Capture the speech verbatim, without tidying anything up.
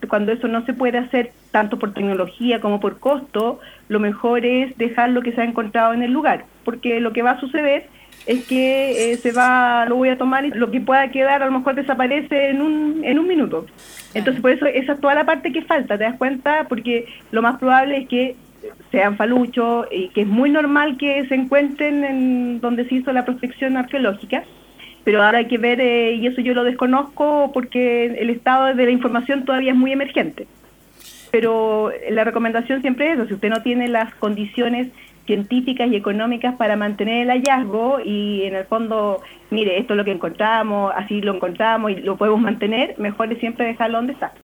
Entonces, cuando eso no se puede hacer tanto por tecnología como por costo, lo mejor es dejar lo que se ha encontrado en el lugar, porque lo que va a suceder es que eh, se va, lo voy a tomar y lo que pueda quedar a lo mejor desaparece en un, en un minuto. Entonces, por eso esa es toda la parte que falta, ¿te das cuenta? Porque lo más probable es que sean faluchos y que es muy normal que se encuentren en donde se hizo la prospección arqueológica, pero ahora hay que ver, eh, y eso yo lo desconozco porque el estado de la información todavía es muy emergente. Pero la recomendación siempre es eso, si usted no tiene las condiciones científicas y económicas para mantener el hallazgo y en el fondo, mire, esto es lo que encontramos, así lo encontramos y lo podemos mantener, mejor es siempre dejarlo donde está.